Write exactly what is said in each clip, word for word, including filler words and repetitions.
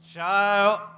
Ciao.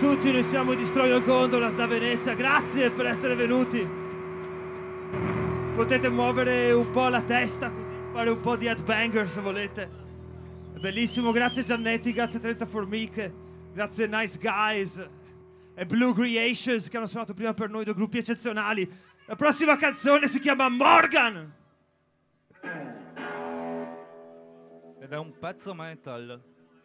tutti, noi siamo i Destroy All Gondolas da Venezia, grazie per essere venuti. Potete muovere un po' la testa, così fare un po' di headbanger se volete. È bellissimo, grazie Giannetti, grazie trenta Formiche, grazie Nice Guys e Blue Creations che hanno suonato prima per noi, due gruppi eccezionali. La prossima canzone si chiama Morgan ed è un pezzo metal.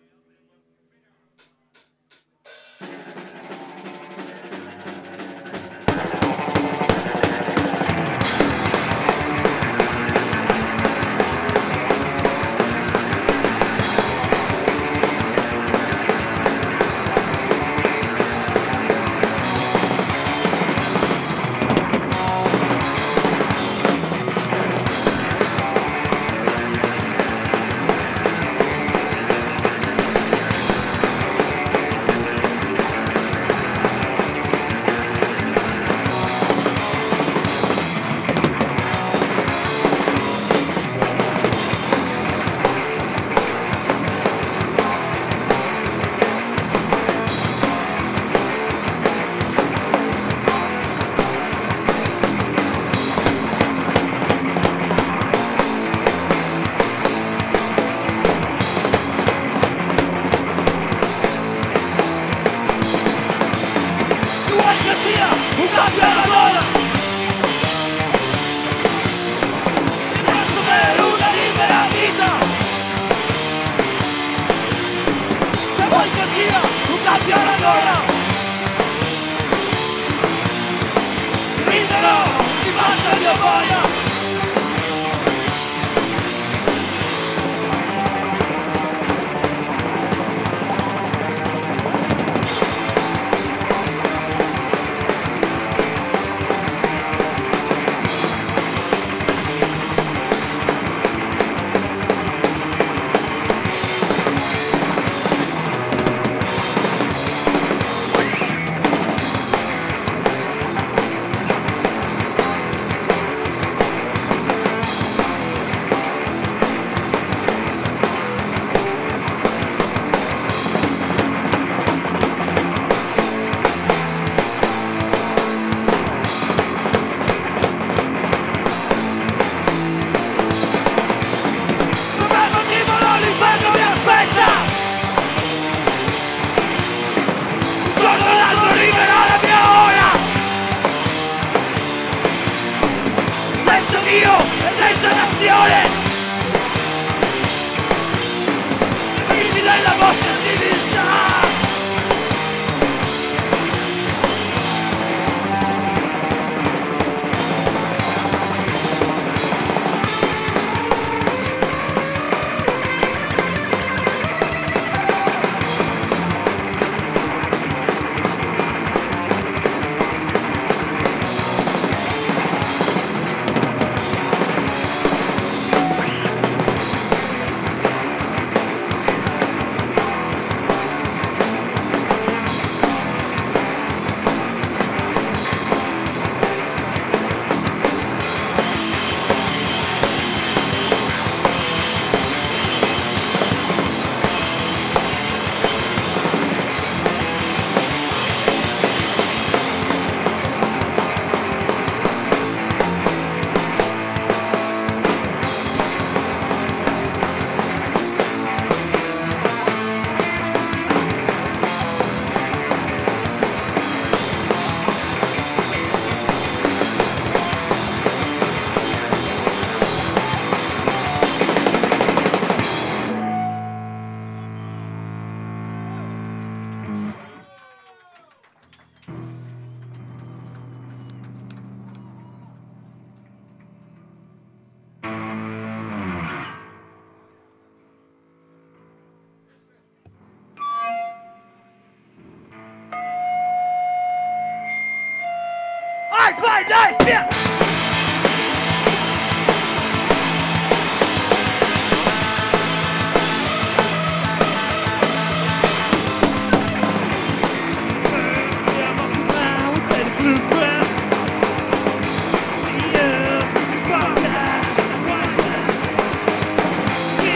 zwei, drei, vier!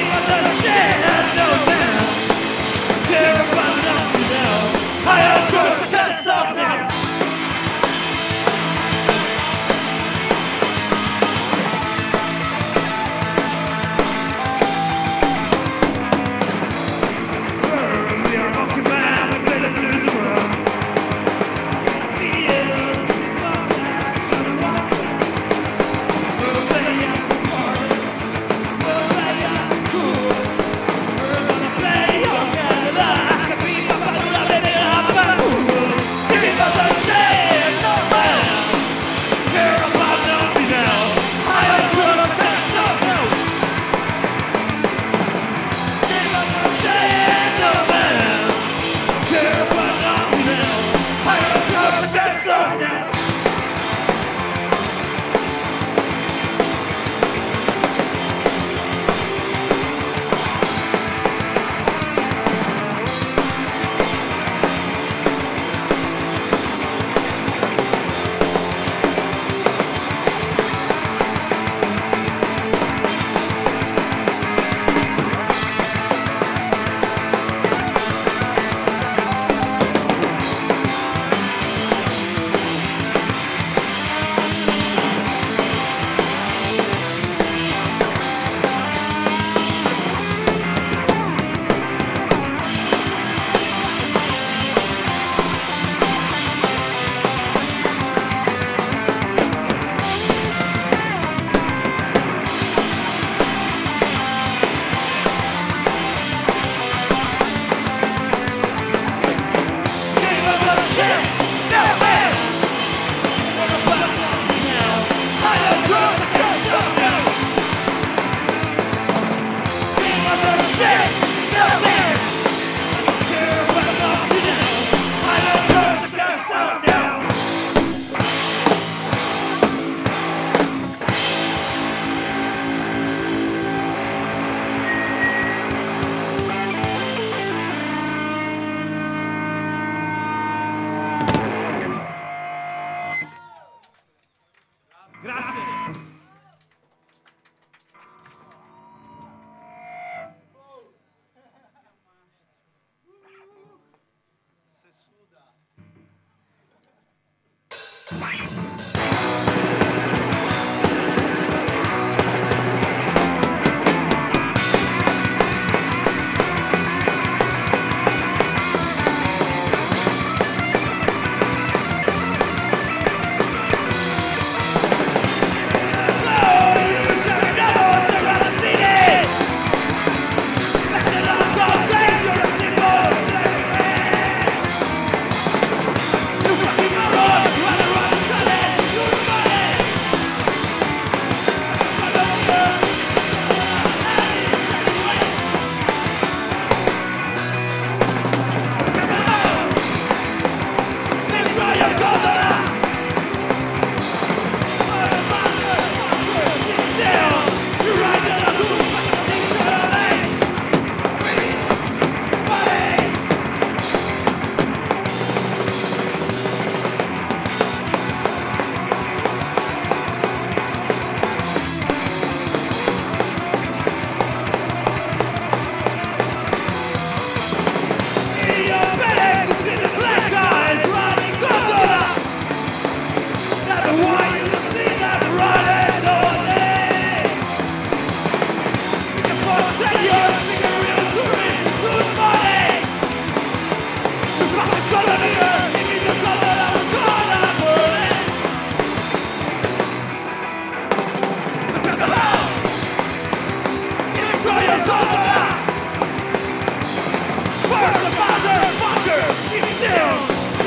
I am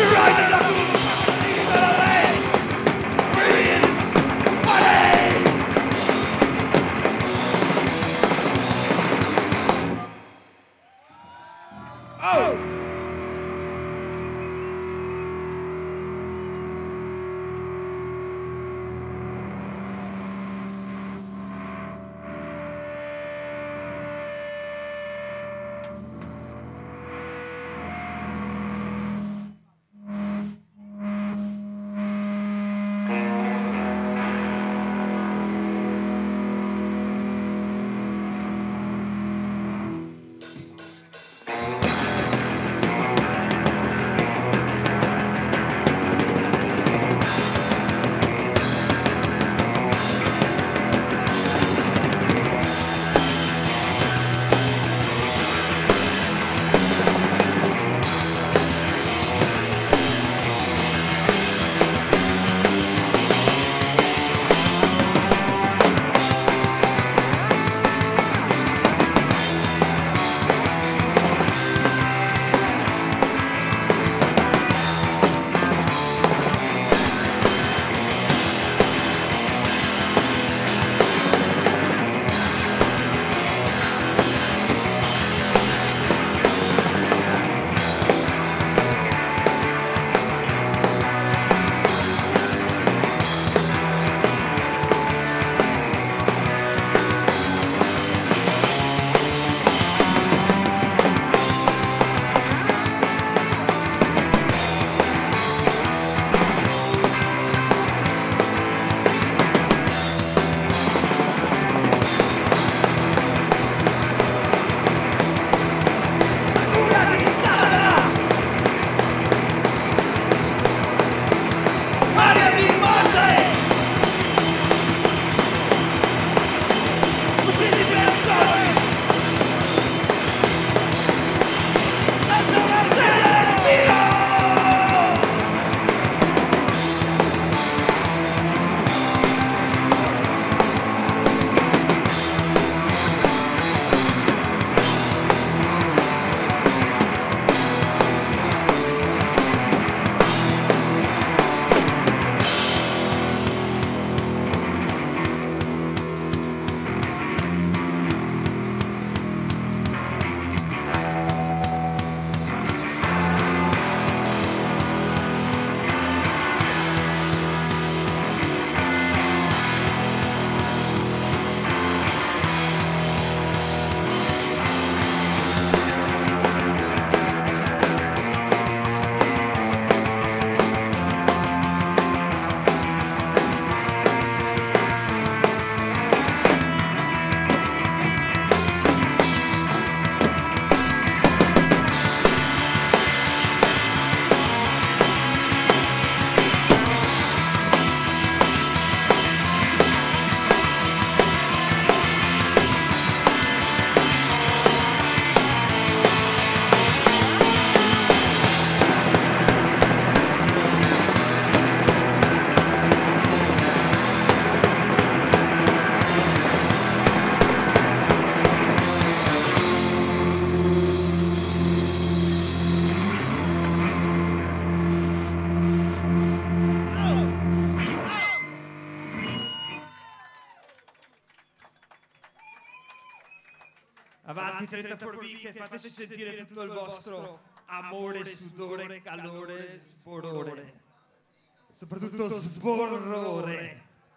Avanti trenta formiche, fateci sentire tutto il vostro amore, sudore, calore, sborore. Soprattutto sborrore.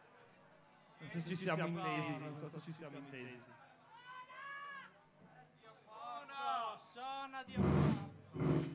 Non so se ci siamo intesi, non so se ci siamo intesi. Suona, suona Dio.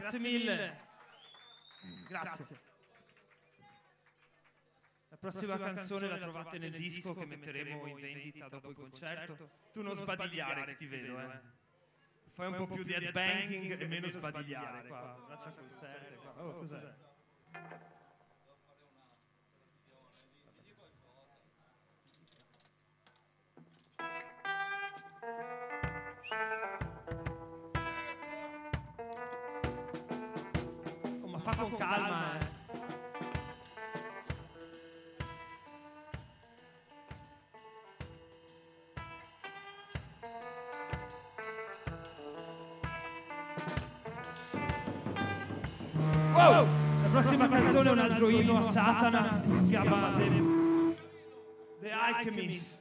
Grazie mille. Grazie. La prossima canzone la trovate nel disco che metteremo in vendita dopo il concerto. Tu non sbadigliare che ti vedo, eh. Fai un po' più di headbanging e meno sbadigliare qua. Braccia conserte qua. Oh, cos'è? Oh, ma fa con calma, eh. Wow! La prossima canzone è un altro inno a Satana e si chiama The, The Alchemist.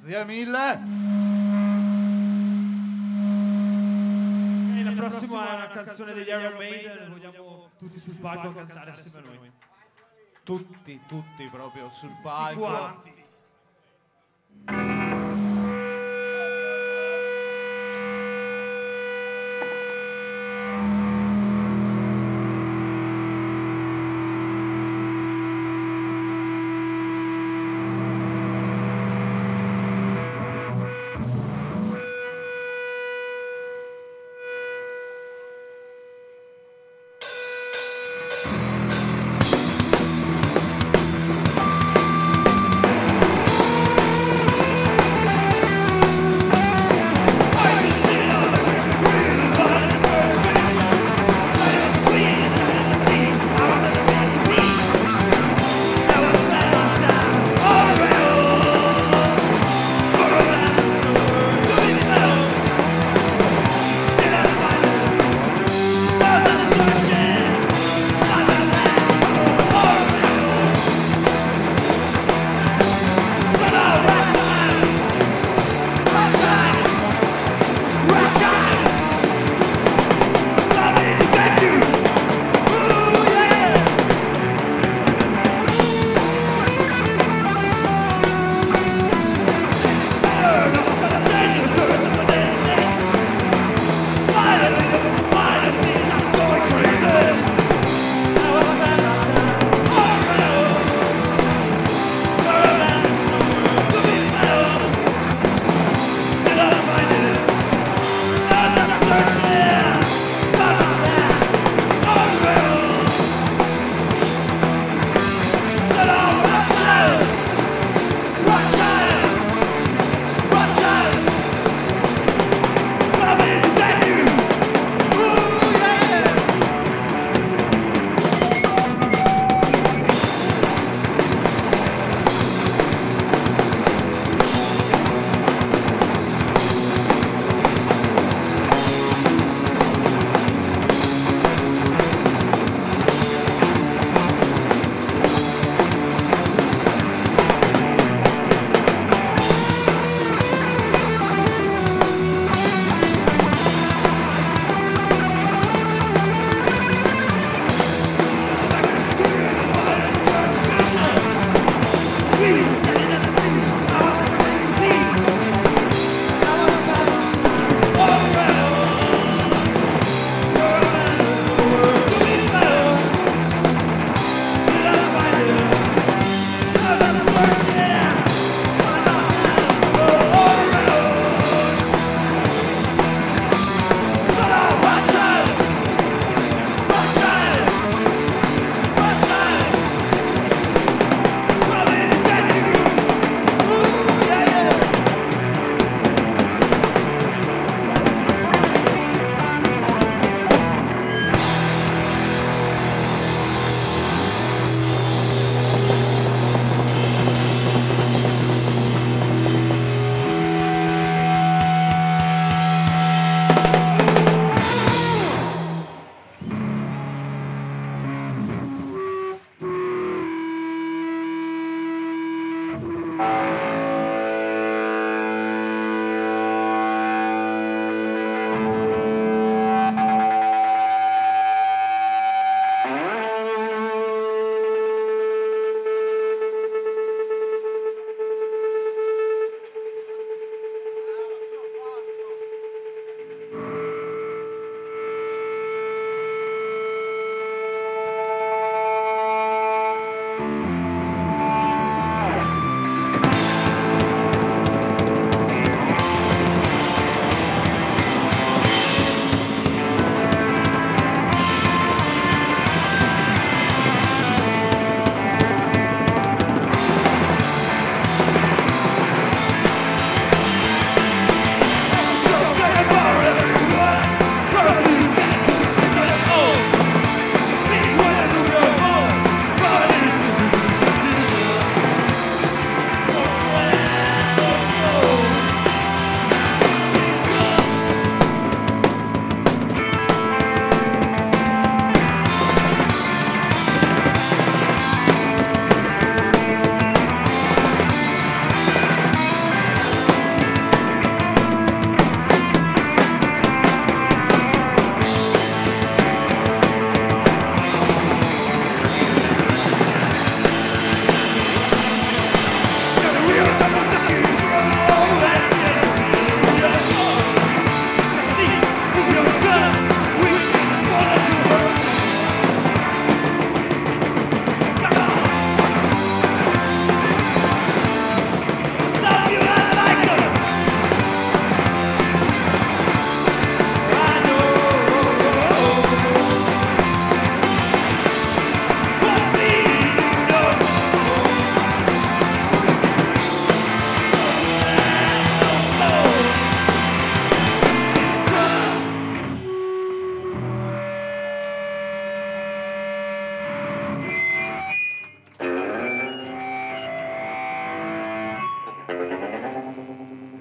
Grazie mille. E la prossima è una canzone degli Iron Maiden, vogliamo tutti sul palco a cantare assieme a noi. Tutti, tutti proprio sul Tutti palco. quanti. Thank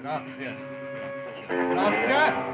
Grazie. Grazie. Grazie.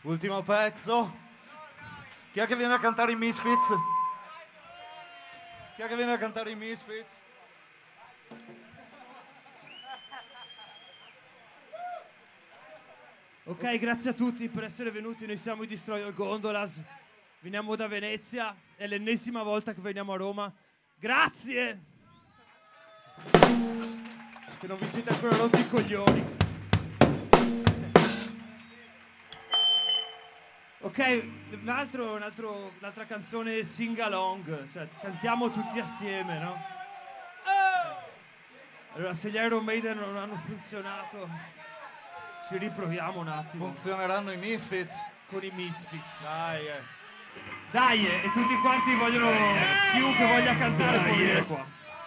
Ultimo pezzo. Chi è che viene a cantare i Misfits? Chi è che viene a cantare i Misfits? Ok, grazie a tutti per essere venuti. Noi siamo i Destroyer Gondolas. Veniamo da Venezia. È l'ennesima volta che veniamo a Roma. Grazie! Che non vi siete ancora rotti i coglioni. Ok, un altro, un altro, un'altra canzone sing along, cioè cantiamo tutti assieme, no? Allora, se gli Iron Maiden non hanno funzionato, ci riproviamo un attimo. Funzioneranno i Misfits? Con i Misfits. Dai, eh. Dai, eh, e tutti quanti vogliono, chiunque voglia cantare può venire qua.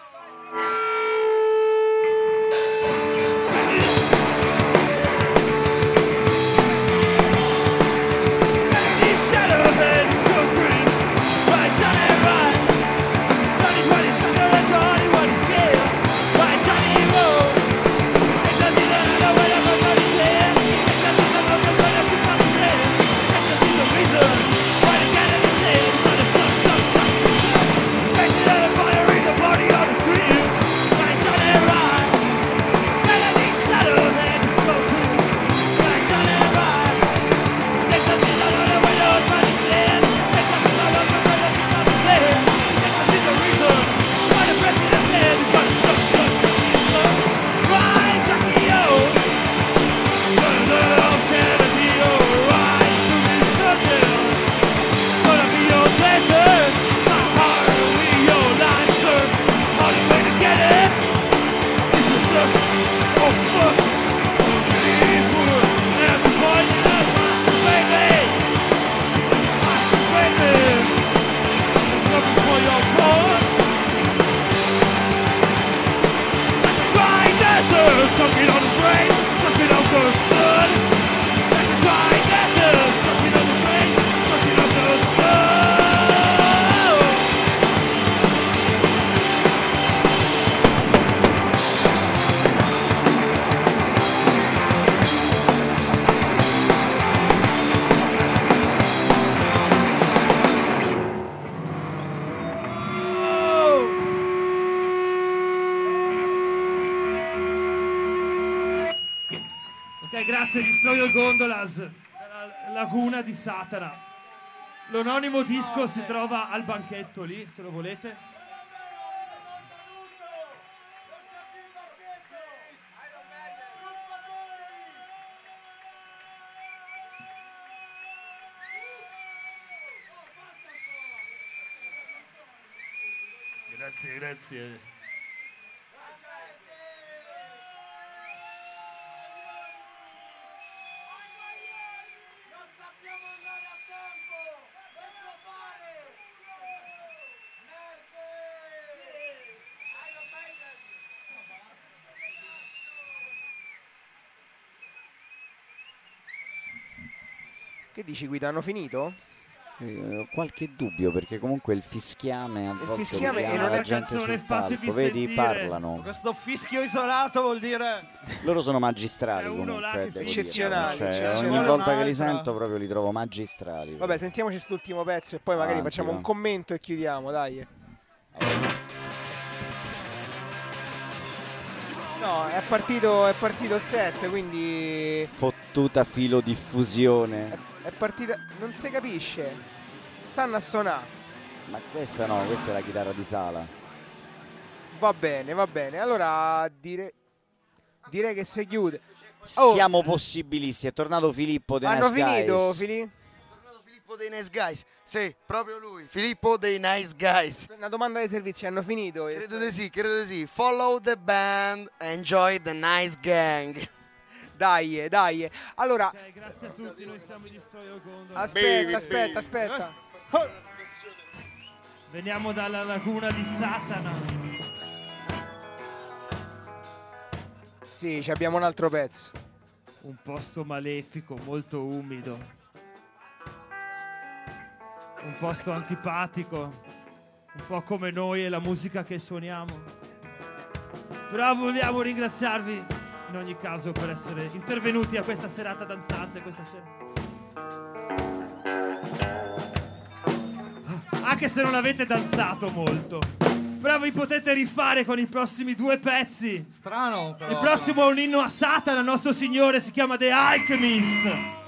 Grazie Destroyer Gondolas dalla Laguna di Satana. L'anonimo disco si trova al banchetto lì, se lo volete. Grazie, grazie. Che dici, Guido, hanno finito? Eh, ho qualche dubbio perché comunque il fischiame a Il volte fischiame richiama e non è la gente canzone, sul palco, fatevi vedi, sentire. parlano. Questo fischio isolato vuol dire... Loro sono magistrali C'è uno là comunque, che devo eccezionali, dire. Cioè, eccezionali. ogni volta che li Un'altra. sento proprio li trovo magistrali. Vabbè, sentiamoci quest'ultimo pezzo e poi magari Avanti, facciamo va. un commento e chiudiamo, dai. No, è partito, è partito il set, quindi Fottuta filodiffusione. è, è partita, non si capisce. Stanno a suonare. Ma questa no, questa è la chitarra di Sala. Va bene, va bene. Allora dire, direi che si chiude. Oh, Siamo possibilisti, è tornato Filippo De hanno Nice finito, Guys. Fili? Filippo dei Nice Guys, sì, proprio lui, Filippo dei Nice Guys. Una domanda dei servizi, hanno finito? Credo di sì, credo di sì. Follow the band, enjoy the nice gang. Dai, dai. Allora, Ok, grazie a tutti, noi siamo i Destroyer Gondolas. aspetta, aspetta, aspetta. Veniamo dalla Laguna di Satana. Sì, ci abbiamo un altro pezzo. Un posto malefico, molto umido. Un posto antipatico. Un po' come noi e la musica che suoniamo. Però vogliamo ringraziarvi in ogni caso per essere intervenuti a questa serata danzante questa sera. anche se non avete danzato molto. Però vi potete rifare con i prossimi due pezzi. Strano, però. Il prossimo è un inno a Satana, nostro signore, si chiama The Alchemist.